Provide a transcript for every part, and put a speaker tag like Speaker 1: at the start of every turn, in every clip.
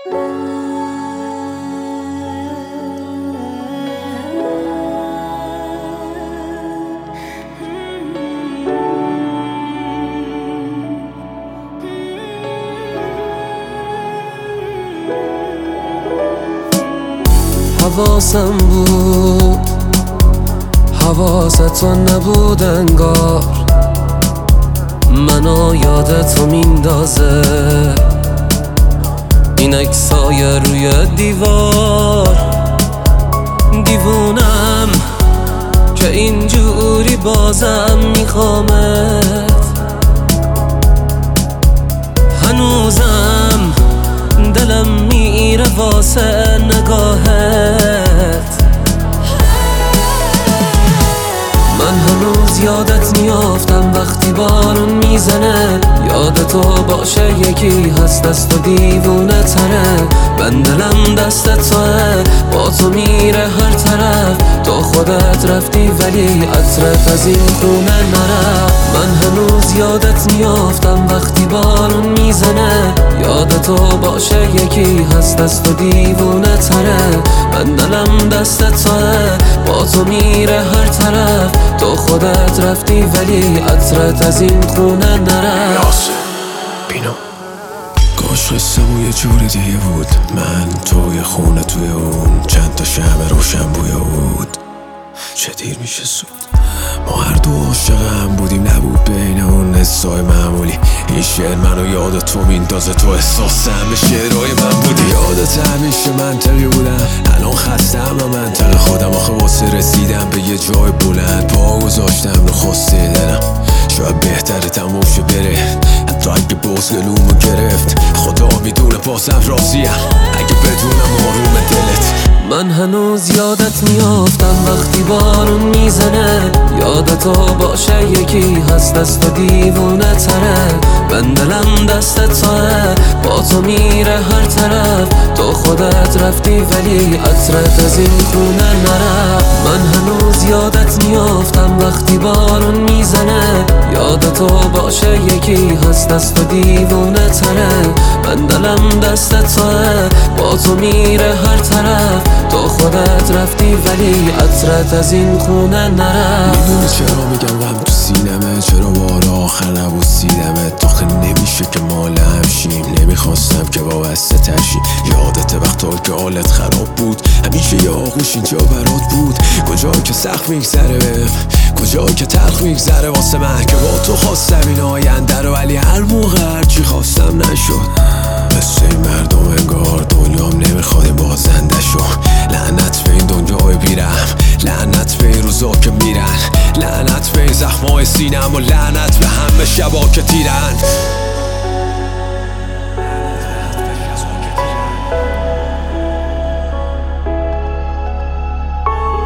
Speaker 1: حواسم بود حواست نبود انگار، منو یادتو میندازه این عکسای روی دیوار. دیوونم که اینجوری بازم میخوامت، هنوزم دلم میره واسه نگاهت. من هنوز یادت میافتم وقتی بارون میزنه، یادتو باشه یکی هست دست و دیوونه تره. من دلم دست توه، با تو میره هر طرف. تو خودت رفتی ولی عطرت از این خونه نرفت. من هنوز یادت میافتم وقتی بارون میزنه، یادتو باشه یکی هست دست و دیوونه تره. من دلم دست توه، با تو میره هر طرف. تو خودت رفتی ولی عطرت از این خونه نرفت.
Speaker 2: بینو کاش قصه‌مون یه جور دیگه بود، من توی خونه توی اون چند تا شمع روشن بوی بود. چه دیر میشه سود، ما هر دو عاشق هم بودیم، نبود بین اون حسای معمولی. این شعر منو یاد تو میندازه، تو احساس همه شعرهای من بودی. یادت همیشه منطقی بودم، الان خستم و منطق خودم. آخه واسه رسیدم به یه جای بلند پا گذاشتم رو خواسته دلم. شاید بهتره تموم شه بره، حتی اگه باز گلومو گرفت. خدا میدونه بازم راضیم اگه بدونم آروم دلت.
Speaker 1: من هنوز یادت میافتم وقتی بارون میزنه، یادتو باشه یکی هست دست و دیوونه تره. من دلم دست توه، با تو میره هر طرف. تو خودت رفتی ولی عطرت از این خونه نرفت. من هنوز یادت میافتم وقتی بارون میزنه، یادتو باشه یکی هست دست و دیوونه تره. من دلم دست توه، با تو میره هر طرف. تو خودت رفتی ولی عطرت از این خونه نرفت.
Speaker 2: میدونی چرا میگم غم تو سینمه، چرا بار آخر نبوسیدمت. آخه نمیشه که مال همشیم، نمیخواستم که وابسته ترشی. یادت وقتا که حالت خراب بود، همیشه یه آغوش اینجا برات بود. کجا که سخت میگذره بهم، کجا که تلخ میگذره واسه من، که با تو خواستم این آینده رو ولی هر موقع هرچی خواستم نشد. مثل این مردم انگار دنیام نمیخواد این بازنده شو. لعنت به این دنیای بیرم، لعنت به این روزا که میرن، لعنت به این زخمای سینم و لعنت به همه شبا که تیرن.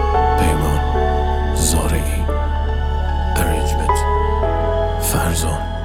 Speaker 2: پیمان زارعی، ارنجمنت فرزان.